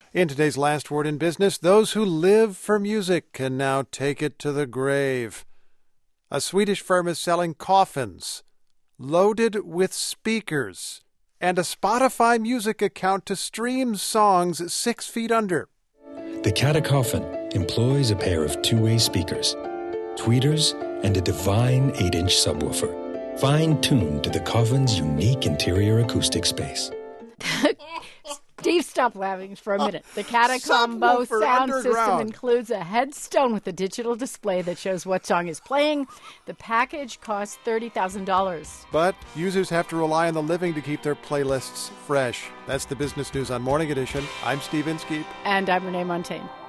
In today's Last Word in Business, those who live for music can now take it to the grave. A Swedish firm is selling coffins loaded with speakers and a Spotify music account to stream songs 6 feet under. The Catacoffin employs a pair of two-way speakers, tweeters, and a divine 8-inch subwoofer, fine-tuned to the coffin's unique interior acoustic space. Steve, stop laughing for a minute. The Catacombo sound system includes a headstone with a digital display that shows what song is playing. The package costs $30,000. But users have to rely on the living to keep their playlists fresh. That's the business news on Morning Edition. I'm Steve Inskeep. And I'm Renee Montaigne.